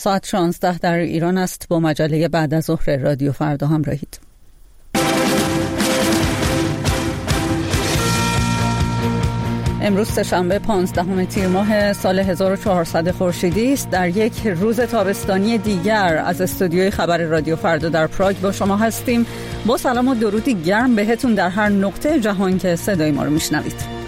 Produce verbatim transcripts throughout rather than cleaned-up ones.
ساعت شانزده در ایران است. با مجله بعد از ظهر رادیو فردا همراهید. امروز سه‌شنبه پانزدهم تیر ماه سال هزار و چهارصد خورشیدی است. در یک روز تابستانی دیگر از استودیوی خبر رادیو فردا در پراگ با شما هستیم. با سلام و درودی گرم بهتون در هر نقطه جهان که صدای ما رو میشنوید.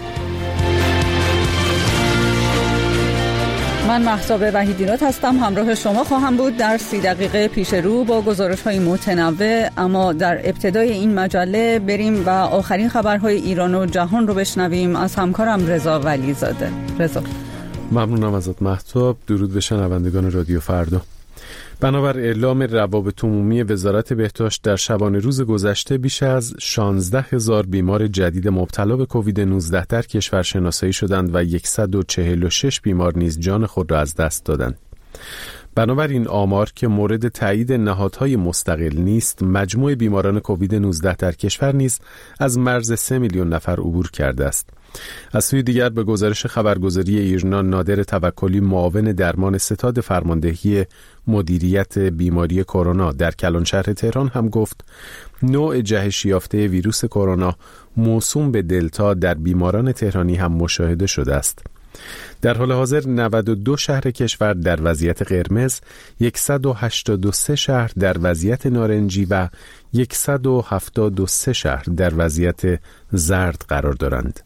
من مهتاب وحیدی‌راد هستم. همراه شما خواهم بود در سی دقیقه پیش رو با گزارش‌های متنوع. اما در ابتدای این مجله بریم و آخرین خبرهای ایران و جهان رو بشنویم از همکارم رضا ولیزاده. رضا. ممنونم ازت مهتاب. درود به شنوندگان رادیو فردا. بنابر اعلام روابط عمومی وزارت بهداشت در شبانه روز گذشته بیش از شانزده هزار بیمار جدید مبتلا به کووید نوزده در کشور شناسایی شدند و صد و چهل و شش بیمار نیز جان خود را از دست دادند. بنابر این آمار که مورد تایید نهادهای مستقل نیست، مجموع بیماران کووید نوزده در کشور نیز از مرز سه میلیون نفر عبور کرده است. از سوی دیگر به گزارش خبرگزاری ایرنا، نادر توکلی معاون درمان ستاد فرماندهی مدیریت بیماری کرونا در کلانشهر تهران هم گفت نوع جهش یافته ویروس کرونا موسوم به دلتا در بیماران تهرانی هم مشاهده شده است. در حال حاضر نود و دو شهر کشور در وضعیت قرمز، صد و هشتاد و سه شهر در وضعیت نارنجی و صد و هفتاد و سه شهر در وضعیت زرد قرار دارند.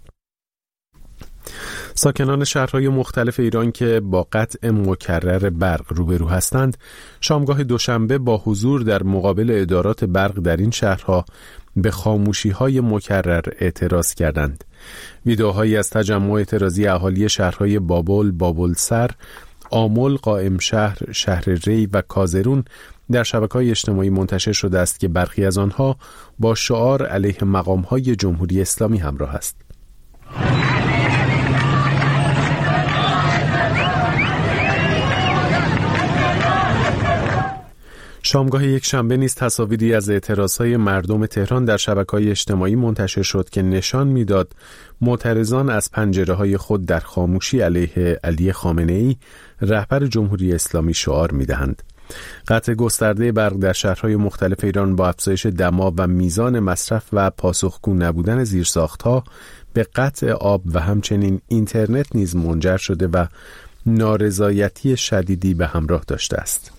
ساکنان شهرهای مختلف ایران که با قطع مکرر برق روبرو هستند، شامگاه دوشنبه با حضور در مقابل ادارات برق در این شهرها به خاموشی‌های مکرر اعتراض کردند. ویدئوهایی از تجمع اعتراضی اهالی شهرهای بابل، بابلسر، آمل، قائم شهر، شهر ری و کازرون در شبکه‌های اجتماعی منتشر شده است که برخی از آنها با شعار علیه مقام‌های جمهوری اسلامی همراه است. شامگاه یک شنبه نیز تصاویری از اعتراضهای مردم تهران در شبکه‌های اجتماعی منتشر شد که نشان می‌داد معترضان از پنجره‌های خود در خاموشی علیه علی خامنه‌ای رهبر جمهوری اسلامی شعار می‌دهند. قطع گسترده برق در شهرهای مختلف ایران با افزایش دما و میزان مصرف و پاسخگو نبودن زیرساخت‌ها به قطع آب و همچنین اینترنت نیز منجر شده و نارضایتی شدیدی به همراه داشته است.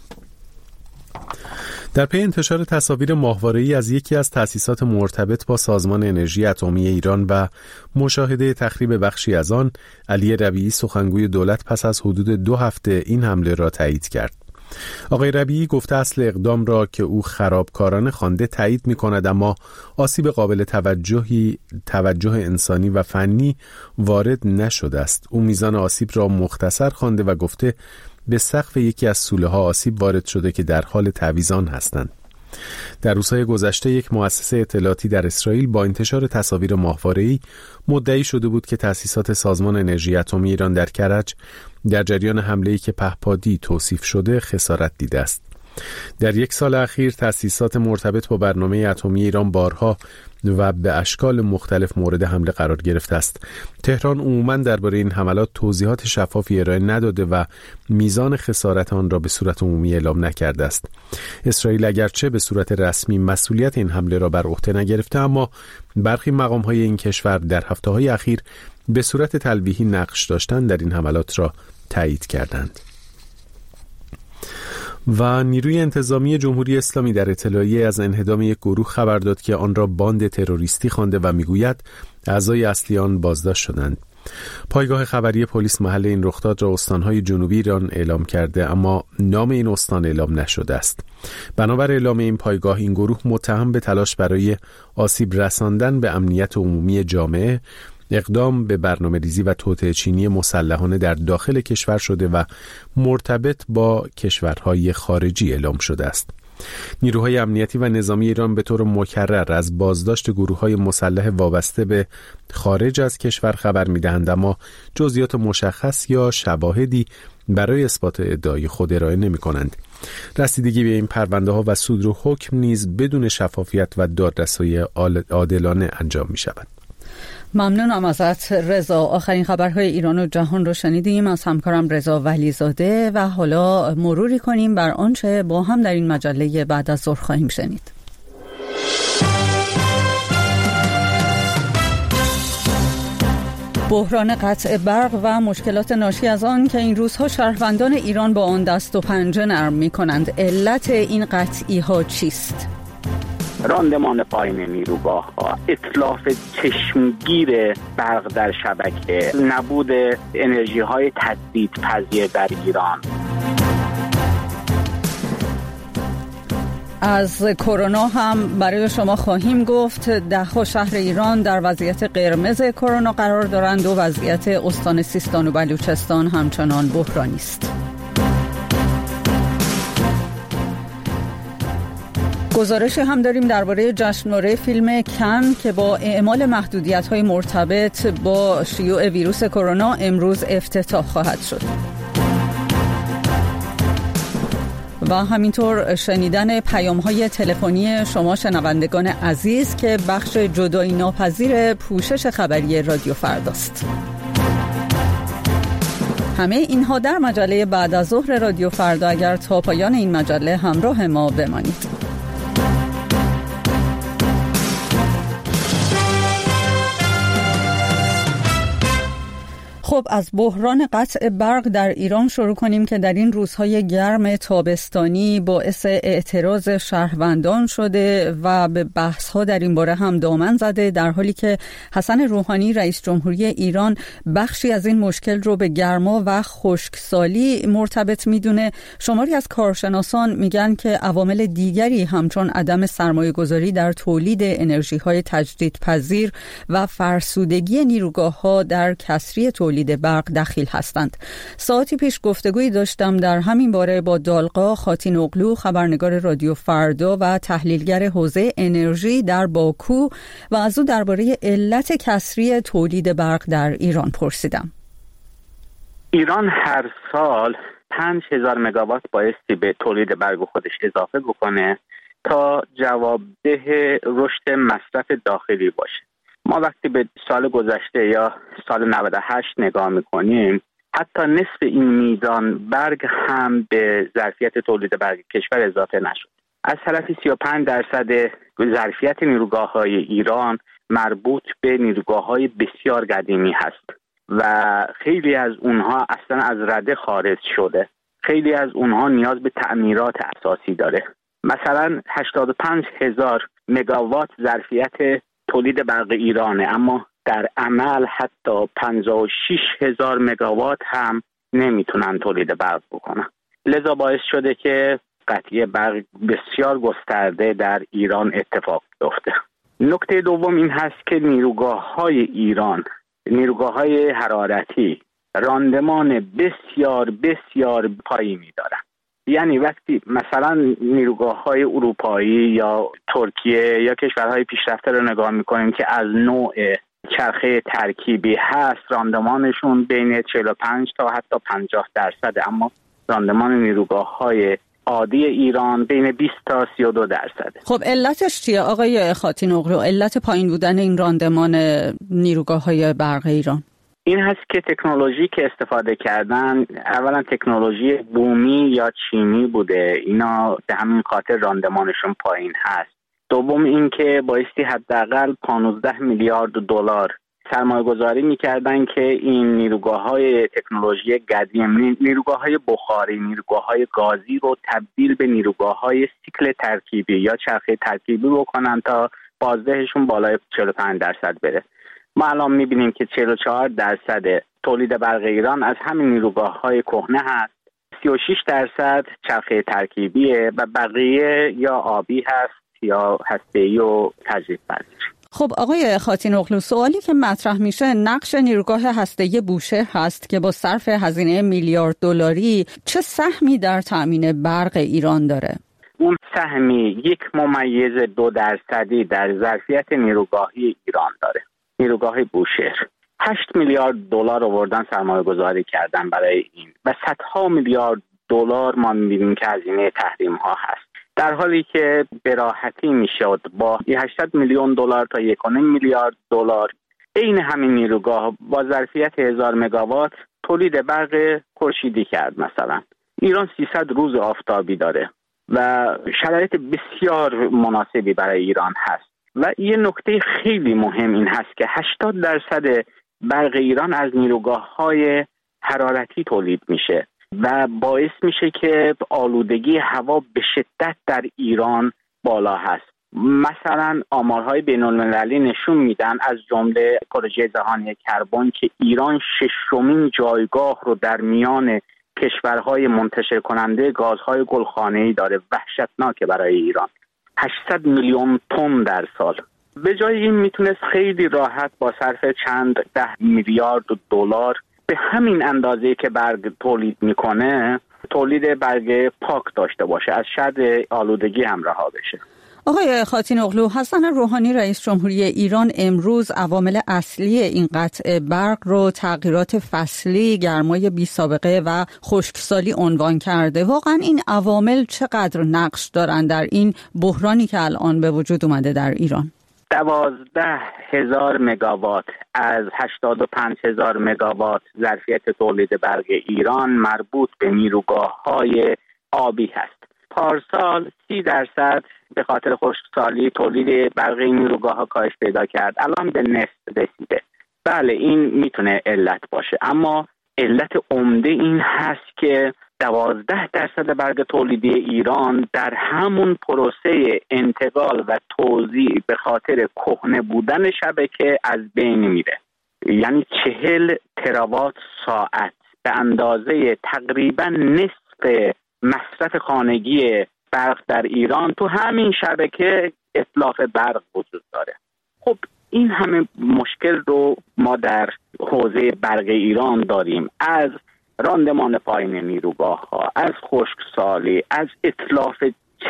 در پی انتشار تصاویر ماهواره‌ای از یکی از تأسیسات مرتبط با سازمان انرژی اتمی ایران و مشاهده تخریب بخشی از آن، علی ربیعی سخنگوی دولت پس از حدود دو هفته این حمله را تایید کرد. آقای ربیعی گفته اصل اقدام را که او خرابکارانه خوانده تایید می‌کند، اما آسیب قابل توجهی توجه انسانی و فنی وارد نشده است. او میزان آسیب را مختصر خوانده و گفته به سقف یکی از سوله‌ها آسیب وارد شده که در حال تعویض هستند. در روزهای گذشته یک مؤسسه اطلاعاتی در اسرائیل با انتشار تصاویر ماهواره‌ای مدعی شده بود که تأسیسات سازمان انرژی اتمی ایران در کرج در جریان حمله‌ای که پهپادی توصیف شده خسارت دیده است. در یک سال اخیر تأسیسات مرتبط با برنامه اتمی ایران بارها و به اشکال مختلف مورد حمله قرار گرفته است. تهران عموماً درباره این حملات توضیحات شفافی ارائه نداده و میزان خسارت آن را به صورت عمومی اعلام نکرده است. اسرائیل اگرچه به صورت رسمی مسئولیت این حمله را بر عهده نگرفته، اما برخی مقام‌های این کشور در هفته‌های اخیر به صورت تلویحی نقش داشتن در این حملات را تایید کردند. و نیروی انتظامی جمهوری اسلامی در اطلاعیه از انهدام یک گروه خبر داد که آن را باند تروریستی خوانده و میگوید اعضای اصلی آن بازداشت شدند. پایگاه خبری پلیس محل این رخداد را استانهای جنوبی ایران اعلام کرده، اما نام این استان اعلام نشده است. بنابر اعلام این پایگاه، این گروه متهم به تلاش برای آسیب رساندن به امنیت عمومی جامعه، اقدام به برنامه ریزی و توطئه چینی مسلحانه در داخل کشور شده و مرتبط با کشورهای خارجی اعلام شده است. نیروهای امنیتی و نظامی ایران به طور مکرر از بازداشت گروه‌های مسلح وابسته به خارج از کشور خبر می‌دهند، اما جزئیات مشخص یا شواهدی برای اثبات ادعای خود ارائه نمی‌کنند. رسیدگی به این پرونده‌ها و صدور حکم نیز بدون شفافیت و دادرسی عادلانه انجام می‌شود. ممنونم ازت رضا. آخرین خبرهای ایران و جهان رو شنیدیم از همکارم رضا ولیزاده و حالا مروری کنیم بر آنچه با هم در این مجله بعد از ظهر خواهیم شنید. بحران قطع برق و مشکلات ناشی از آن که این روزها شهروندان ایران با آن دست و پنجه نرم می‌کنند. علت این قطعی‌ها چیست؟ راندمان پایین نیروگاه‌ها، اتلاف چشمگیر برق در شبکه، نبود انرژی‌های تجدیدپذیر در ایران. از کرونا هم برای شما خواهیم گفت. ده‌ها شهر ایران در وضعیت قرمز کرونا قرار دارند و وضعیت استان سیستان و بلوچستان همچنان بحرانی است. گزارشی هم داریم درباره جشنواره فیلم کن که با اعمال محدودیت‌های مرتبط با شیوع ویروس کرونا امروز افتتاح خواهد شد. و همینطور شنیدن پیام‌های تلفنی شما شنوندگان عزیز که بخش جدایی ناپذیر پوشش خبری رادیو فرداست. همه اینها در مجله بعد از ظهر رادیو فردا. اگر تا پایان این مجله همراه ما بمانید. خب از بحران قطع برق در ایران شروع کنیم که در این روزهای گرم تابستانی باعث اعتراض شهروندان شده و به بحث‌ها در این باره هم دامن زده، در حالی که حسن روحانی رئیس جمهوری ایران بخشی از این مشکل رو به گرما و خشکسالی مرتبط میدونه. شماری از کارشناسان میگن که عوامل دیگری همچون عدم سرمایه‌گذاری در تولید انرژی‌های تجدیدپذیر و فرسودگی نیروگاه‌ها در کسری تولید برق دخیل هستند. ساعتی پیش گفتگویی داشتم در همین باره با دالقا خاتین اغلو، خبرنگار رادیو فردا و تحلیلگر حوزه انرژی در باکو، و از او درباره علت کسری تولید برق در ایران پرسیدم. ایران هر سال پنج هزار مگاوات بایستی به تولید برق خودش اضافه بکنه تا جوابده رشد مصرف داخلی باشه. ما وقتی به سال گذشته یا سال نود و هشت نگاه میکنیم، حتی نصف این میزان برق هم به ظرفیت تولید برق کشور اضافه نشد. از طرفی سی و پنج درصد ظرفیت نیروگاه‌های ایران مربوط به نیروگاه‌های بسیار قدیمی هست و خیلی از اونها اصلا از رده خارج شده. خیلی از اونها نیاز به تعمیرات اساسی داره. مثلا هشتاد و پنج هزار مگاوات ظرفیت تولید برق ایرانه، اما در عمل حتی پنجاه و شش هزار مگاوات هم نمیتونن تولید برق بکنن. لذا باعث شده که قطعی برق بسیار گسترده در ایران اتفاق بیفته. نکته دوم این هست که نیروگاه‌های ایران، نیروگاه‌های حرارتی، راندمان بسیار بسیار پایینی دارن. یعنی وقتی مثلا نیروگاه‌های اروپایی یا ترکیه یا کشورهای پیشرفته رو نگاه می‌کنیم که از نوع چرخه ترکیبی هست، راندمانشون بین چهل و پنج تا حتی پنجاه درصد، اما راندمان نیروگاه‌های عادی ایران بین بیست تا سی و دو درصد. خب علتش چیه آقای خاتین اغلو؟ علت پایین بودن این راندمان نیروگاه‌های برق ایران این هست که تکنولوژی که استفاده کردن اولا تکنولوژی بومی یا چینی بوده، اینا به همین خاطر راندمانشون پایین هست. دوم این که بایستی حداقل پانزده میلیارد دلار سرمایه گذاری میکردن که این نیروگاه‌های تکنولوژی قدیم، نیروگاه‌های بخاری، نیروگاه‌های گازی رو تبدیل به نیروگاه‌های سیکل ترکیبی یا چرخه ترکیبی بکنن تا بازدهشون بالای چهل و پنج درصد بره. ما الان میبینیم که چهل و چهار درصد تولید برق ایران از همین نیروگاه‌های کهنه هست، سی و شش درصد چرخه ترکیبیه و بقیه یا آبی هست یا هسته‌ای و تجدیدپذیر. خب آقای خاتین اغلو، سوالی که مطرح میشه نقش نیروگاه هسته‌ای بوشهر هست که با صرف هزینه میلیارد دلاری چه سهمی در تامین برق ایران داره؟ اون سهمی یک ممیز دو درصدی در ظرفیت نیروگاهی ایران داره. نیروگاه بوشهر هشت میلیارد دلار آوردن سرمایه گذاری کردن برای این و صدها میلیارد دلار ما می‌بینیم که هزینه تحریم ها هست، در حالی که به راحتی میشد با هشتصد میلیون دلار تا یک و نیم میلیارد دلار عین همین نیروگاه با ظرفیت هزار مگاوات تولید برق خورشیدی کرد. مثلا ایران سیصد روز آفتابی داره و شرایط بسیار مناسبی برای ایران هست و یه نکته خیلی مهم این هست که هشتاد درصد برق ایران از نیروگاه‌های حرارتی تولید میشه و باعث میشه که آلودگی هوا به شدت در ایران بالا هست. مثلا آمارهای بین‌المللی نشون میدن از جمله پروژه جهانی کربن که ایران ششمین جایگاه رو در میان کشورهای منتشر کننده گازهای گلخانه‌ای داره. وحشتناکه برای ایران. هشتصد میلیون تن در سال. به جای این میتونست خیلی راحت با صرف چند ده میلیارد دلار به همین اندازه که برق تولید میکنه تولید برق پاک داشته باشه، از شر آلودگی هم رها بشه. آقای خاتین اغلو، حسن روحانی رئیس جمهوری ایران امروز عوامل اصلی این قطع برق رو تغییرات فصلی، گرمای بی سابقه و خشکسالی عنوان کرده. واقعا این عوامل چقدر نقش دارن در این بحرانی که الان به وجود اومده در ایران؟ دوازده هزار مگاوات از هشتاد و پنج هزار مگاوات ظرفیت تولید برق ایران مربوط به نیروگاه‌های آبی هست. پارسال سی درصد به خاطر خشکسالی تولید برق نیروگاه‌ها کاهش پیدا کرد. الان به نصف رسیده. بله این میتونه علت باشه، اما علت عمده این هست که دوازده درصد برق تولیدی ایران در همون پروسه انتقال و توزیع به خاطر کهنه بودن شبکه از بین میره. یعنی چهل تراوات ساعت به اندازه تقریبا نصف مصرف خانگی برق در ایران تو همین شبکه اتلاف برق وجود داره. خب این همه مشکل رو ما در حوزه برق ایران داریم، از راندمان پایین نیروگاه ها، از خشکسالی، از اتلاف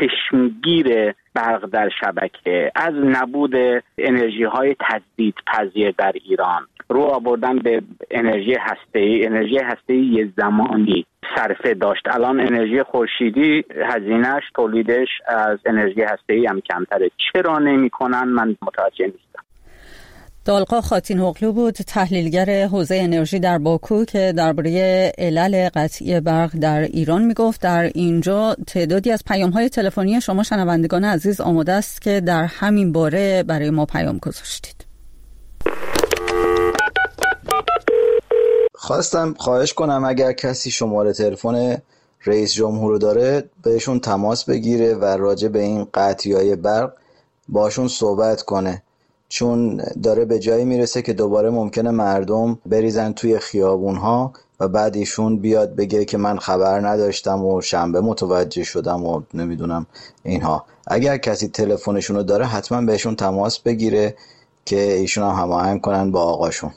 چشمگیر برق در شبکه، از نبود انرژی های تجدید پذیر در ایران، رو آوردن به انرژی هسته‌ای. انرژی هسته‌ای یه زمانی صرفه داشت، الان انرژی خورشیدی هزینه‌اش تولیدش از انرژی هسته‌ای هم کمتره. چرا نمی‌کنن من متوجه نیستم. دالقا خاتین اغلو بود، تحلیلگر حوزه انرژی در باکو، که درباره علل قطعی برق در ایران میگفت. در اینجا تعدادی از پیام‌های تلفنی شما شنوندگان عزیز آماده است که در همین باره برای ما پیام گذاشتید. خواستم خواهش کنم اگر کسی شماره تلفن رئیس جمهور رو داره بهشون تماس بگیره و راجع به این قطعی‌های برق باشون صحبت کنه، چون داره به جایی میرسه که دوباره ممکنه مردم بریزن توی خیابونها و بعد ایشون بیاد بگه که من خبر نداشتم و شنبه متوجه شدم و نمیدونم اینها. اگر کسی تلفنشون رو داره حتما بهشون تماس بگیره که ایشون هم هماهنگ کنن با آقاشون.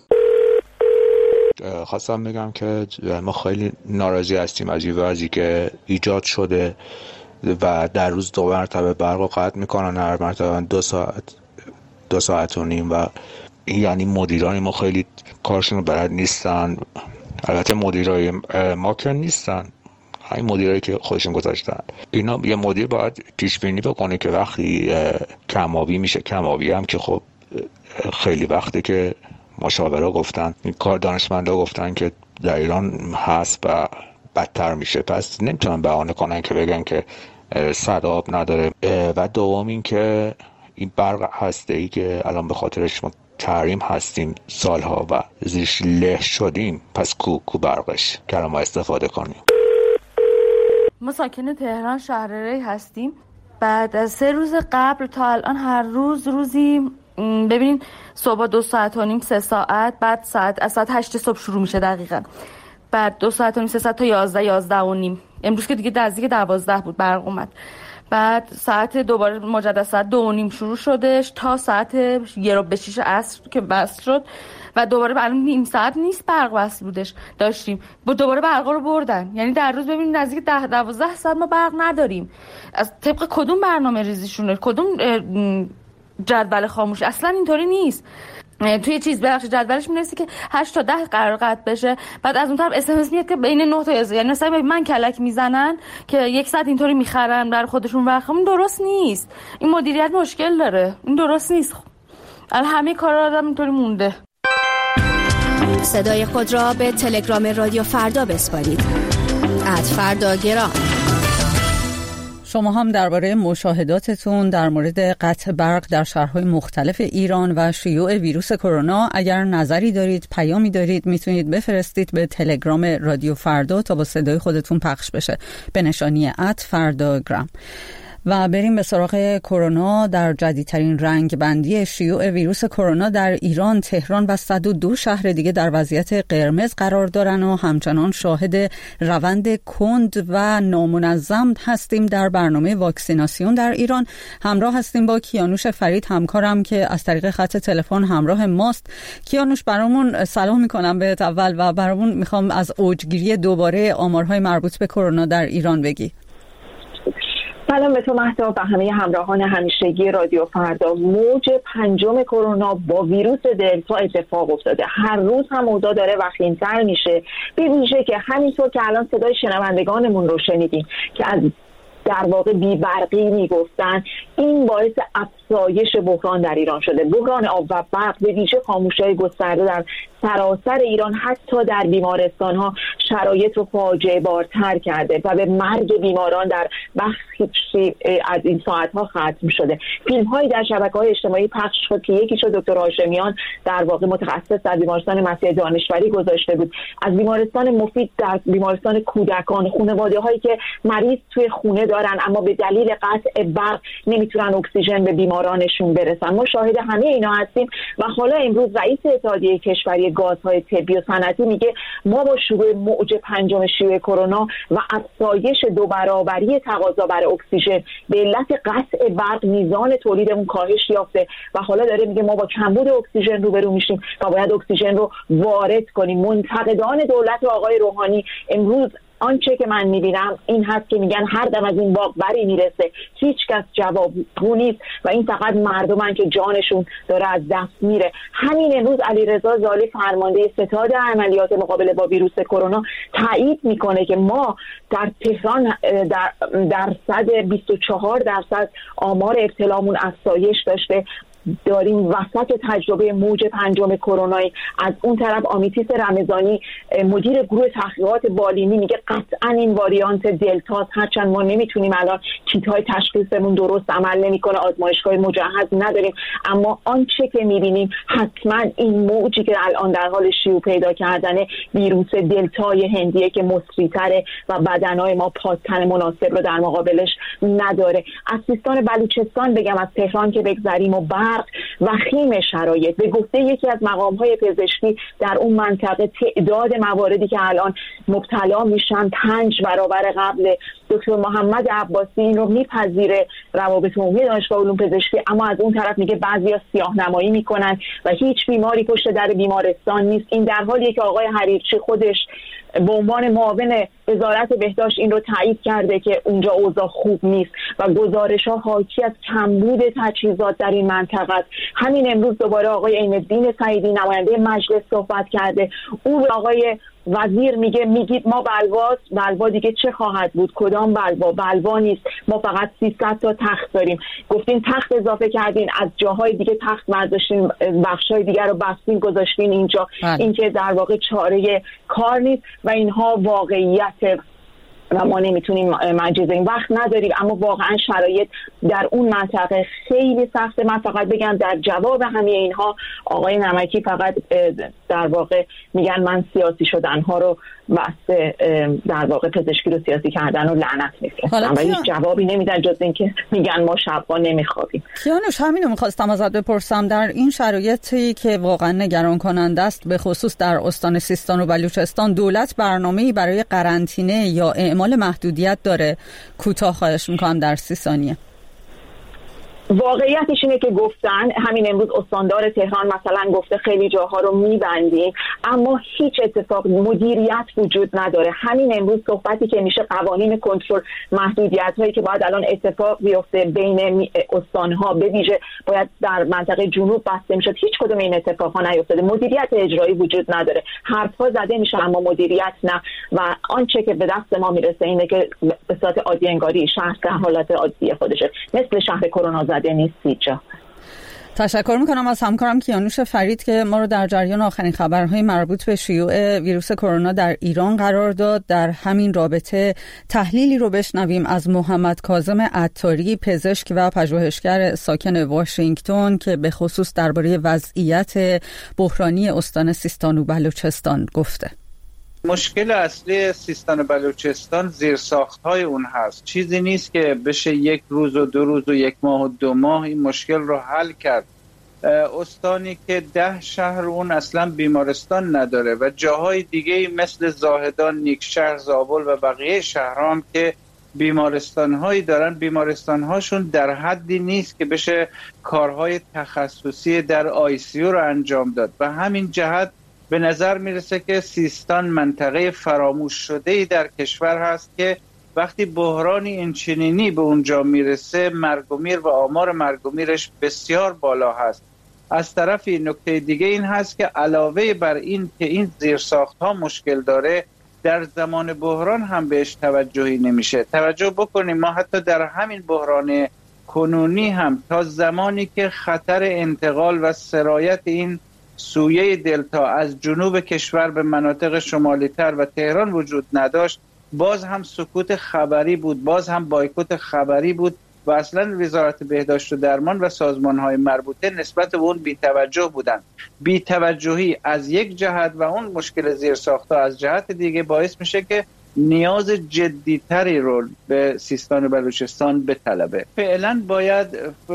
خواستم بگم که ما خیلی ناراضی هستیم از این وضعی که ایجاد شده و در روز دو مرتبه برق رو قطع میکنن، هر مرتبه دو ساعت دو ساعت و نیم و یعنی مدیران ما خیلی کارشون رو بلد نیستن. البته مدیرای ما که نیستن، همین مدیرایی که خودشون گذاشتن. اینا یه مدیر باید پیش بینی بکنه که وقتی کمابی میشه، کمابی هم که خب خیلی وقته که مشاورا گفتن، این کار دانشمندا گفتن که در ایران هست و بدتر میشه، پس نمیتونن بهانه کنن که بگن که سراب نداره. و دوم این که این برق هسته‌ای که الان به خاطرش ما تحریم هستیم سالها و زیرش له شدیم، پس کو کو برقش که ما استفاده کنیم. ما ساکن تهران شهر ری هستیم. بعد از سه روز قبل تا الان هر روز روزی ببینین صبح دو ساعت و نیم سه ساعت، بعد ساعت از ساعت هشت صبح شروع میشه دقیقاً، بعد دو ساعت و نیم سه ساعت تا یازده یازده و نیم. امروز که دیگه نزدیک دوازده بود برق اومد. بعد ساعت دوباره مجدد ساعت دو و نیم شروع شدش تا ساعت یه رو به شیش عصر که بس شد و دوباره الان نیم ساعت نیست برق وصل بودش داشتیم با دوباره برق رو بردن. یعنی در روز ببینید نزدیک ده دوازده ساعت ما برق نداریم. از طبق کدوم برنامه ریزیشونه، کدوم جدول خاموش؟ اصلا اینطوری نیست. توی چیز بخش جدولش می‌نویسه که هشت تا ده قرار قطع بشه، بعد از اون طرف اس ام اس میاد که بین نه تا یازده، یعنی مثلا من کلک میزنن که یک ساعت اینطوری میخرن برای خودشون وقت. این درست نیست. این مدیریت مشکل داره، این درست نیست. الان همه کارا آدم اینطوری مونده. صدای خود را به تلگرام رادیو فردا بسپارید. ات فردا گرام. شما هم درباره مشاهداتتون در مورد قطع برق در شهرهای مختلف ایران و شیوع ویروس کرونا اگر نظری دارید، پیامی دارید، میتونید بفرستید به تلگرام رادیو فردا تا با صدای خودتون پخش بشه به نشانی ات فرداگرام. و بریم به سراغ کرونا. در جدیدترین رنگ بندی شیوع ویروس کرونا در ایران، تهران و صد و دو شهر دیگه در وضعیت قرمز قرار دارن و همچنان شاهد روند کند و نامنظم هستیم در برنامه واکسیناسیون در ایران. همراه هستیم با کیانوش فرید، همکارم که از طریق خط تلفن همراه ماست. کیانوش، برامون سلام میکنم بهت اول و برامون میخوام از اوجگیری دوباره آمارهای مربوط به کرونا در ایران بگی. سلام به تو مهتاب و همه همراهان همیشگی رادیو فردا. موج پنجم کرونا با ویروس دلتا اتفاق افتاده. هر روز هم اوضاع داره وخیم‌تر میشه، به ویژه که همینطور که الان صدای شنوندگانمون رو شنیدیم که از در واقع بی‌برقی میگفتن، این باعث افزایش بحران در ایران شده. بحران آب و برق به ویژه خاموشی‌های گسترده در سراسر ایران، حتی در بیمارستان‌ها شرایط رو فاجعه بارتر کرده و به مرگ بیماران در بخشی از این ساعت‌ها ختم شده. فیلم‌هایی در شبکه‌های اجتماعی پخش شد که یکیشو دکتر هاشمیان در واقع متخصص در بیمارستان مسیح دانشوری گذاشته بود، از بیمارستان مفید در بیمارستان کودکان، خانواده‌هایی که مریض توی خونه دارن اما به دلیل قطع برق نمیتونن اکسیژن به بیمارانشون برسن. ما شاهد همه اینا هستیم و حالا امروز رئیس اتحادیه کشوری گازهای طبی و صنعتی میگه ما با شروع موج پنجم شیوع کرونا و افزایش دو برابری تقاضا برای اکسیژن به علت قطع برق میزان تولیدمون کاهش یافته و حالا داره میگه ما با کمبود اکسیژن روبرو میشیم و باید اکسیژن رو وارد کنیم. منتقدان دولت آقای روحانی امروز آنچه که من میبینم این هست که میگن هر دم از این باغ بری میرسه، هیچ کس جوابگو نیست و این فقط مردمن که جانشون داره از دست میره. همین امروز علیرضا زالی فرمانده ستاد عملیات مقابله با ویروس کرونا تایید میکنه که ما در تهران در درصد بیست و چهار درصد آمار ابتلامون افزایش داشته، داریم وسط تجربه موج پنجم کرونایی. از اون طرف آمیتیس رمضانی مدیر گروه تحقیقات بالینی میگه قطعا این واریانت دلتا، هرچند ما نمیتونیم الان کیت‌های تشخیصمون درست عمل نمیکنه، آزمایشگاه مجهز نداریم، اما آنچه که میبینیم حتما این موجی که الان در حال شیوع پیدا کردن ویروس دلتای هندیه که مسریع‌تره و بدنهای ما پاکتن مناسب رو در مقابلش نداره. از سیستان بلوچستان بگم، از تهران که بگذریم و برق وخیم شرایط، به گفته یکی از مقام‌های پزشکی در اون منطقه تعداد مواردی که الان مبتلا میشن پنج برابر قبل. دکتر محمد عباسی این رو میپذیره، روابط عمومی دانشگاه علوم پزشکی، اما از اون طرف میگه بعضیا سیاه‌نمایی میکنن و هیچ بیماری پشت در بیمارستان نیست. این در حالیه که آقای حریرچی خودش به عنوان معاون وزارت بهداشت این رو تایید کرده که اونجا اوضاع خوب نیست و گزارش‌ها حاکی از کمبود تجهیزات در این منطقه است. همین امروز دوباره آقای عین‌الدین سعیدی نماینده مجلس صحبت کرده، او به آقای وزیر میگه میگید ما بلواست، بلوا دیگه چه خواهد بود؟ کدام بلوا؟ بلوا نیست، ما فقط سیصد تا تخت داریم. گفتین تخت اضافه کردین، از جاهای دیگه تخت برداشتین، بخشای دیگر رو بستین گذاشتین اینجا. این که در واقع چاره کار نیست و اینها واقعیت و ما نمیتونیم معجزه، این وقت نداریم، اما واقعا شرایط در اون منطقه خیلی سخته. من فقط بگم در جواب همه اینها آقای نمکی فقط در واقع میگن من سیاسی شدنها رو بس در واقع پزشکی رو سیاسی کردن و لعنت میفرستن و هیچ جوابی نمیدن جز این که میگن ما شبا نمیخوابیم. کیانوش، همین رو میخواستم ازت بپرسم، در این شرایطی که واقعا نگران کننده است، به خصوص در استان سیستان و بلوچستان، دولت برنامه‌ای برای قرنطینه یا اعمال محدودیت داره؟ کوتاه خواهش میکنم در سی ثانیه. واقعیتش اینه که گفتن همین امروز استاندار تهران مثلا گفته خیلی جاها رو میبندیم، اما هیچ اتفاق مدیریت وجود نداره. همین امروز صحبتی که میشه قوانین کنترل محدودیت هایی که باید الان اتفاق بیفته بین استانها، به ویژه باید در منطقه جنوب بسته میشد، هیچ کدوم این اتفاقها نیفتاده. مدیریت اجرایی وجود نداره، حرفا زده میشه اما مدیریت نه و آنچه که به دست ما میرسه اینه که به صورت عادی انگاری شهر در حالت عادی خودشه، مثل شهر کرونا زده نیست هیچ جا. تشکر میکنم از همکارم کیانوش فرید که ما رو در جریان آخرین خبرهای مربوط به شیوع ویروس کرونا در ایران قرار داد. در همین رابطه تحلیلی رو بشنویم از محمد کاظم عطاری، پزشک و پژوهشگر ساکن واشنگتن که به خصوص درباره وضعیت بحرانی استان سیستان و بلوچستان گفته. مشکل اصلی سیستان و بلوچستان زیرساخت‌های اون هست. چیزی نیست که بشه یک روز و دو روز و یک ماه و دو ماه این مشکل رو حل کرد. استانی که ده شهر اون اصلا بیمارستان نداره و جاهای دیگه مثل زاهدان، نیکشهر، زابل و بقیه شهرام که بیمارستان‌هایی دارن، بیمارستان‌هاشون در حدی نیست که بشه کارهای تخصصی در آی سی یو رو انجام داد. و همین جهت به نظر میرسه که سیستان منطقه فراموش شده‌ای در کشور هست که وقتی بحرانی اینچنینی به اونجا میرسه مرگ و میر و آمار مرگ و میرش بسیار بالا هست. از طرفی نکته دیگه این هست که علاوه بر این که این زیرساخت‌ها مشکل داره، در زمان بحران هم بهش توجهی نمیشه. توجه بکنیم ما حتی در همین بحران کنونی هم تا زمانی که خطر انتقال و سرایت این سویه دلتا از جنوب کشور به مناطق شمالی تر و تهران وجود نداشت، باز هم سکوت خبری بود، باز هم بایکوت خبری بود و اصلا وزارت بهداشت و درمان و سازمان‌های مربوطه نسبت به اون بی‌توجه بودند. بی‌توجهی از یک جهت و اون مشکل زیرساخت‌ها از جهت دیگه باعث میشه که نیاز جدی‌تری رو به سیستان و بلوچستان بطلبه. فعلا باید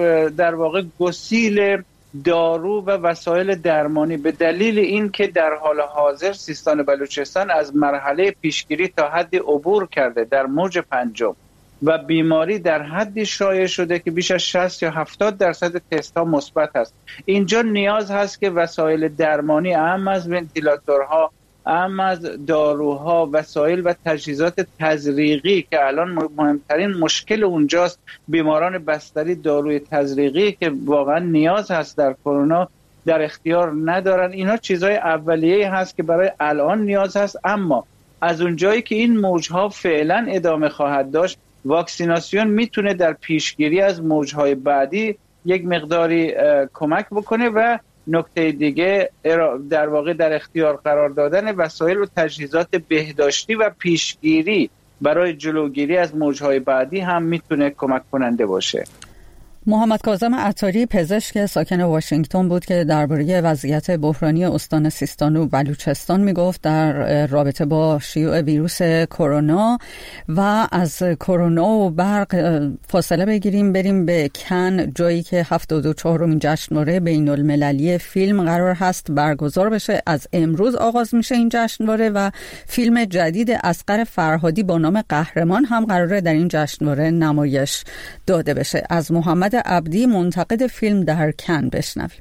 در واقع گسیل دارو و وسایل درمانی به دلیل این که در حال حاضر سیستان و بلوچستان از مرحله پیشگیری تا حدی عبور کرده در موج پنجم و بیماری در حدی شایع شده که بیش از شصت یا هفتاد درصد تست ها مثبت است. اینجا نیاز هست که وسایل درمانی اهم از ونتیلاتورها، اهم از داروها، وسایل و تجهیزات تزریقی که الان مهمترین مشکل اونجاست، بیماران بستری داروی تزریقی که واقعا نیاز هست در کرونا در اختیار ندارن. اینا چیزهای اولیه هست که برای الان نیاز هست. اما از اونجایی که این موجها فعلا ادامه خواهد داشت، واکسیناسیون میتونه در پیشگیری از موجهای بعدی یک مقداری کمک بکنه و نکته دیگه در واقع در اختیار قرار دادن وسایل و تجهیزات بهداشتی و پیشگیری برای جلوگیری از موجهای بعدی هم میتونه کمک کننده باشه. محمد کاظم عطاری، پزشک ساکن واشنگتن بود که درباره وضعیت بحرانی استان سیستان و بلوچستان میگفت در رابطه با شیوع ویروس کرونا. و از کرونا و برق فاصله بگیریم بریم به کن، جایی که هفتاد و چهارمین جشنواره بین المللی فیلم قرار هست برگزار بشه. از امروز آغاز میشه این جشنواره و فیلم جدید اصغر فرهادی با نام قهرمان هم قراره در این جشنواره نمایش داده بشه. از محمد عبدی، منتقد فیلم در کن، بشنویم.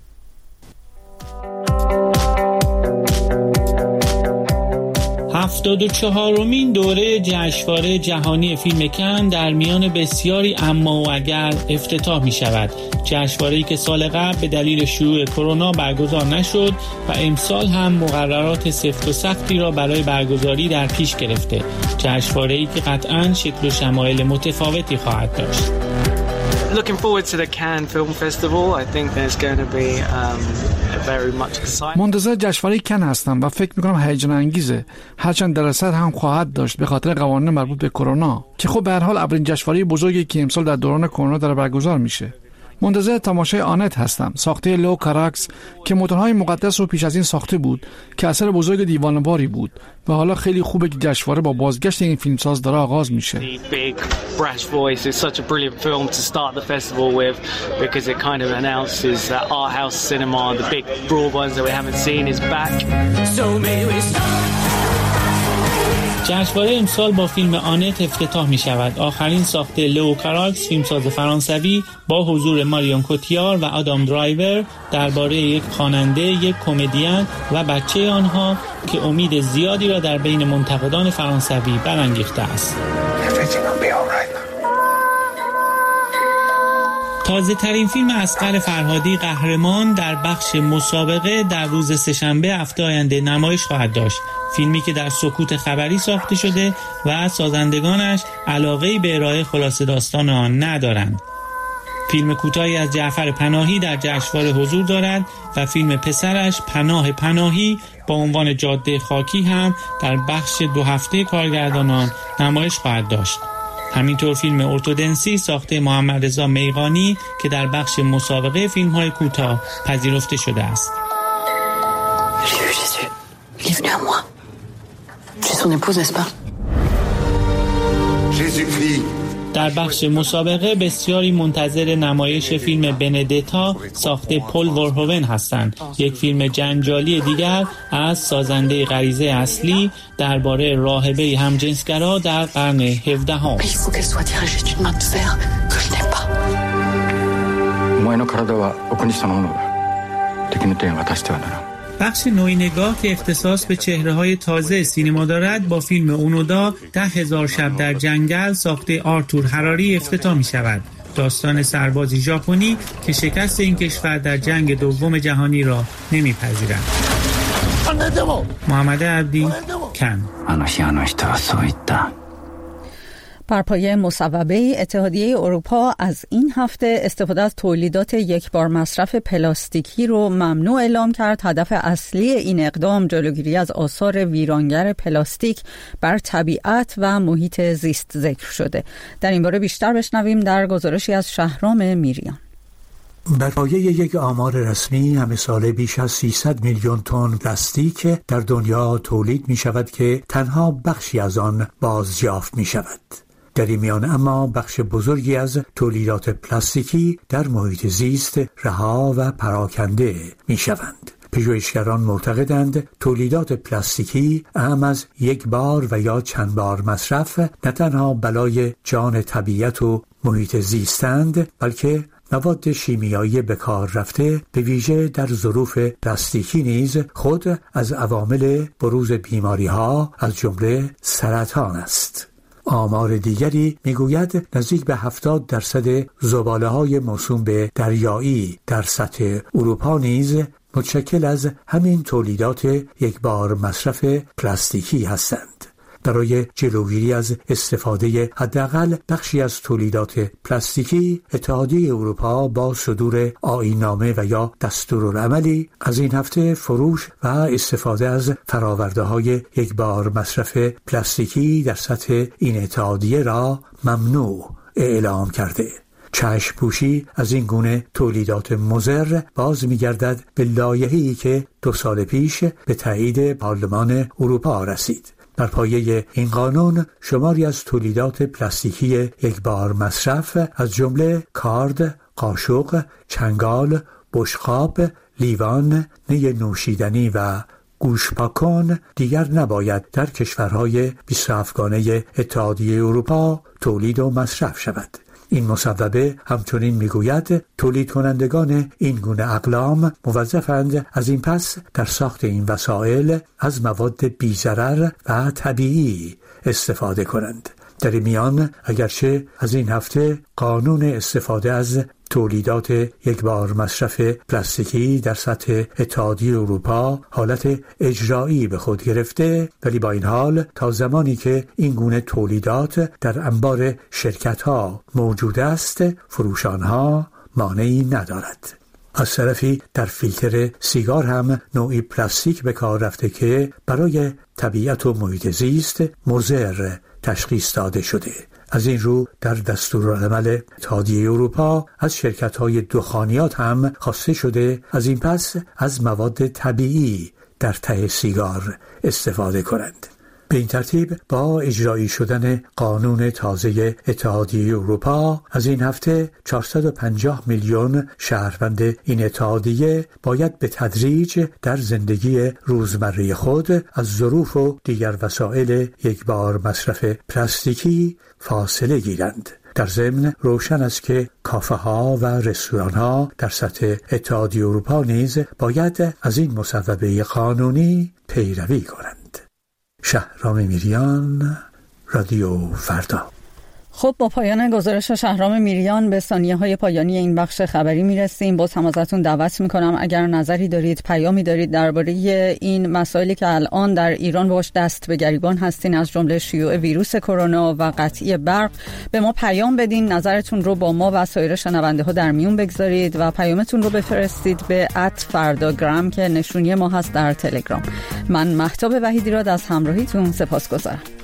هفتاد و چهارمین دوره جشنواره جهانی فیلم کن در میان بسیاری اما و اگر افتتاح می شود. جشنواره‌ای که سال قبل به دلیل شیوع کرونا برگزار نشد و امسال هم مقررات سفت و سختی را برای برگزاری در پیش گرفته. جشنواره‌ای که قطعاً شکل و شمایل متفاوتی خواهد داشت. Looking forward to the Cannes Film Festival. I think there's going to be um, very much excitement. منتظر جشنواره کن هستم و فکر می‌کنم هیجان انگیزه. هرچند درصد هم خواهد داشت به خاطر قوانین مربوط به کرونا که خب به هر حال اولین جشنواره بزرگی که امسال در دوران کرونا داره برگزار میشه. منتظر تماشای آنت هستم، ساخته لو کاراکس که متن‌های مقدس رو پیش از این ساخته بود که اثر بزرگ دیوانه‌واری بود و حالا خیلی خوبه که جشنواره با بازگشت این فیلمساز داره آغاز میشه. Big brash voice is such a brilliant film to start the festival with because it kind of announces that art house cinema, the big broad ones that we haven't seen, is back. So may we start. جشنواره امسال با فیلم آنت افتتاح می شود. آخرین ساخته لو کاراکس، فیلمساز فرانسوی با حضور ماریون کوتیار و آدام درایور درباره یک خواننده، یک کمدین و بچه آنها که امید زیادی را در بین منتقدان فرانسوی برانگیخته است. تازه ترین فیلم اصغر فرهادی قهرمان در بخش مسابقه در روز سه‌شنبه هفته آینده نمایش خواهد داشت. فیلمی که در سکوت خبری ساخته شده و سازندگانش علاقه‌ای به ارائه خلاصه داستان آن ندارند. فیلم کوتاهی از جعفر پناهی در جشنواره حضور دارد و فیلم پسرش پناه پناهی با عنوان جاده خاکی هم در بخش دو هفته کارگردانان نمایش خواهد داشت. همینطور فیلم ارتودنسی ساخته محمد رضا میغانی که در بخش مسابقه فیلم‌های کوتاه پذیرفته شده است. در بخش مسابقه بسیاری منتظر نمایش فیلم بندتا ساخته پل ورهوون هستند. یک فیلم جنجالی دیگر از سازنده غریزه اصلی درباره راهبه همجنسگرا در قرن هفدهم. بخش نوعی نگاه که اختصاص به چهره‌های تازه سینما دارد با فیلم اونودا ده هزار شب در جنگل ساخته آرتور هراری افتتاح می شود. داستان سربازی ژاپنی که شکست این کشور در جنگ دوم جهانی را نمی‌پذیرد. محمد عبدی، کن. بر پایه مصوبه اتحادیه اروپا از این هفته استفاده از تولیدات یکبار مصرف پلاستیکی رو ممنوع اعلام کرد. هدف اصلی این اقدام جلوگیری از آثار ویرانگر پلاستیک بر طبیعت و محیط زیست ذکر شده. در این باره بیشتر بشنویم در گزارشی از شهرام میریان. بر پایه یک آمار رسمی همه ساله بیش از سیصد میلیون تن پلاستیک در دنیا تولید می شود که تنها بخشی از آن بازیافت می شود. در این میان اما بخش بزرگی از تولیدات پلاستیکی در محیط زیست رها و پراکنده می شوند. پژوهشگران معتقدند تولیدات پلاستیکی اهم از یک بار و یا چند بار مصرف نه تنها بلای جان طبیعت و محیط زیستند، بلکه مواد شیمیایی به کار رفته به ویژه در ظروف پلاستیکی نیز خود از عوامل بروز بیماری‌ها از جمله سرطان است. آمار دیگری میگوید نزدیک به هفتاد درصد زباله‌های موسوم به دریایی در سطح اروپا نیز متشکل از همین تولیدات یک بار مصرف پلاستیکی هستند. برای جلوگیری از استفاده حداقل بخشی از تولیدات پلاستیکی، اتحادیه اروپا با صدور آیین‌نامه و یا دستورالعملی از این هفته فروش و استفاده از فرآورده‌های یک بار مصرف پلاستیکی در سطح این اتحادیه را ممنوع اعلام کرده. چشم پوشی از این گونه تولیدات مضر باز می‌گردد به لایحه‌ای که دو سال پیش به تایید پارلمان اروپا رسید. بر پایه این قانون شماری از تولیدات پلاستیکی یک بار مصرف از جمله کارد، قاشق، چنگال، بشقاب، لیوان، نی نوشیدنی و گوشپاکن دیگر نباید در کشورهای بیست و هفتگانه اتحادیه اروپا تولید و مصرف شود. این مصوبه همچنین میگوید تولید کنندگان این گونه اقلام موظفند از این پس در ساخت این وسایل از مواد بی‌ضرر و طبیعی استفاده کنند. در میان اگرچه از این هفته قانون استفاده از تولیدات یک بار مصرف پلاستیکی در سطح اتحادیه اروپا حالت اجرایی به خود گرفته، ولی با این حال تا زمانی که این گونه تولیدات در انبار شرکت‌ها موجود است، فروش آنها مانعی ندارد. از طرفی در فیلتر سیگار هم نوعی پلاستیک به کار رفته که برای طبیعت و محیط زیست مضر تشخیص داده شده. از این رو در دستورالعمل اتحادیه اروپا از شرکت‌های دخانیات هم خواسته شده از این پس از مواد طبیعی در ته سیگار استفاده کنند. به این ترتیب با اجرایی شدن قانون تازه اتحادیه اروپا از این هفته چهارصد و پنجاه میلیون شهروند این اتحادیه باید به تدریج در زندگی روزمره خود از ظروف و دیگر وسایل یک بار مصرف پلاستیکی فاصله گیرند. در ضمن روشن است که کافه ها و رستوران ها در سطح اتحادیه اروپا نیز باید از این مصوبه قانونی پیروی کنند. شهرام میریان، رادیو فردا. خب با پایان گزارش شهرام میریان به ثانیه های پایانی این بخش خبری میرسیم. باز هم ازتون دعوت میکنم اگر نظری دارید، پیامی دارید درباره این مسائلی که الان در ایران باش دست به گریبان هستین، از جمله شیوع ویروس کرونا و قطعی برق، به ما پیام بدین، نظرتون رو با ما و سایر شنونده ها در میون بگذارید و پیامتون رو بفرستید به ات فرداگرام که نشونی ما هست در تلگرام. من مهتاب وحیدی را از همراهیتون سپاسگزارم.